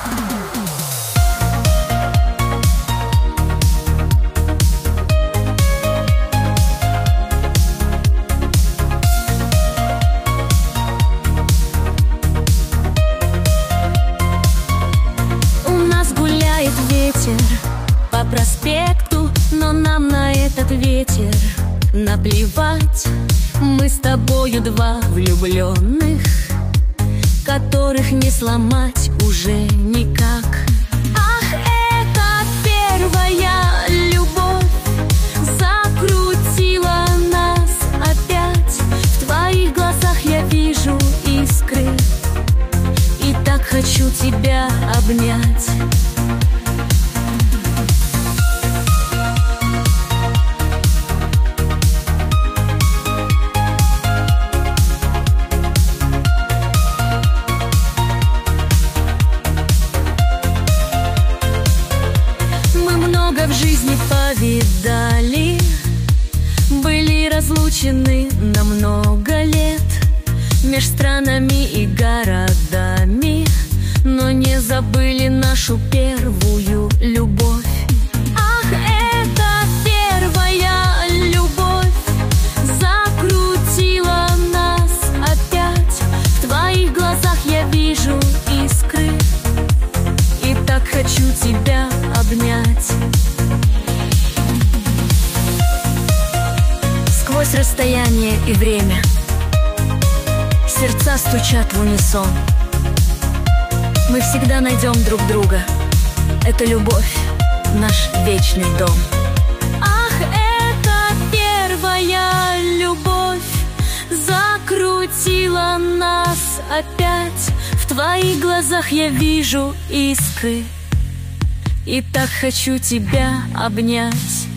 По проспекту, но нам на этот ветер наплевать. Мы с тобою два влюбленных, которых не сломать уже никак. Ах, это первая любовь закрутила нас опять. В твоих глазах я вижу искры, и так хочу тебя обнять. В жизни повидали, были разлучены на много лет меж странами и городами, но не забыли нашу первую любовь. Ах, это первая любовь закрутила нас опять. В твоих глазах я вижу искры, и так хочу тебя обнять. Сквозь расстояние и время сердца стучат в унисон. Мы всегда найдем друг друга. Это любовь, наш вечный дом. Ах, это первая любовь закрутила нас опять. В твоих глазах я вижу искры, и так хочу тебя обнять.